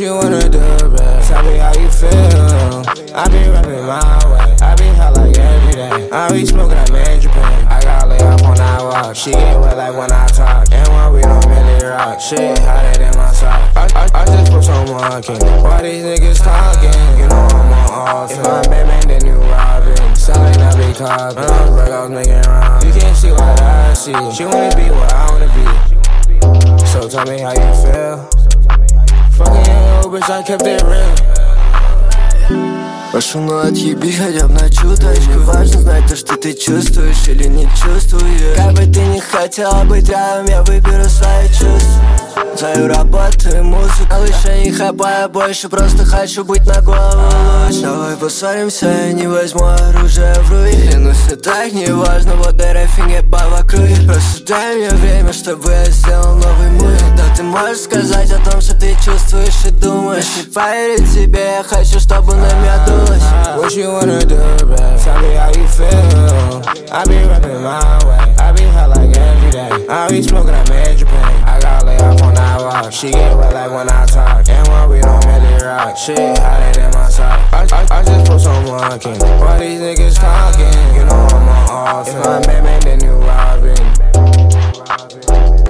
you wanna do, babe? Tell me how you feel. I be rapping my way, I be hot like every day. I be smoking that man Japan. I got lay up on that walk. She get wet like when I talk. And when we don't really rock, shit hotter than my sock. I just put someone king. Why these niggas talking? You know I'm on offense. If I'm Batman, then you Robin. Selling that big top. And those breakouts making rounds. You can't see what I see. She wanna be what I wanna be. So tell me how you feel. Fucking young bitch, I kept it real. Прошу, ну отъеби хотя бы на чуточку. Важно знать то, что ты чувствуешь или не чувствуешь. Как бы ты не хотела быть рядом, я выберу свои чувства. Свою работу и музыку. Малыша не хапаю больше, просто хочу быть на голову лучше. Давай поссоримся, я не возьму оружие в руки. Клянусь, все так не важно, вот этой фигне вокруг. Просто дай мне время, чтобы я сделал новый мув. Да ты можешь сказать о том, что ты чувствуешь и думаешь. Не поверить тебе, я хочу, чтобы на меня дулось. What you wanna do, babe? Tell me how you feel. I be rapping my way, I be hot like every day. I be smoking that man Japan. I got lay up on that walk. She get wet like when I talk. And when we don't really rock, shit hotter than my sock. I just put someone king. Why these niggas talking? You know I'm on offense. If I'm Batman, then you Robin.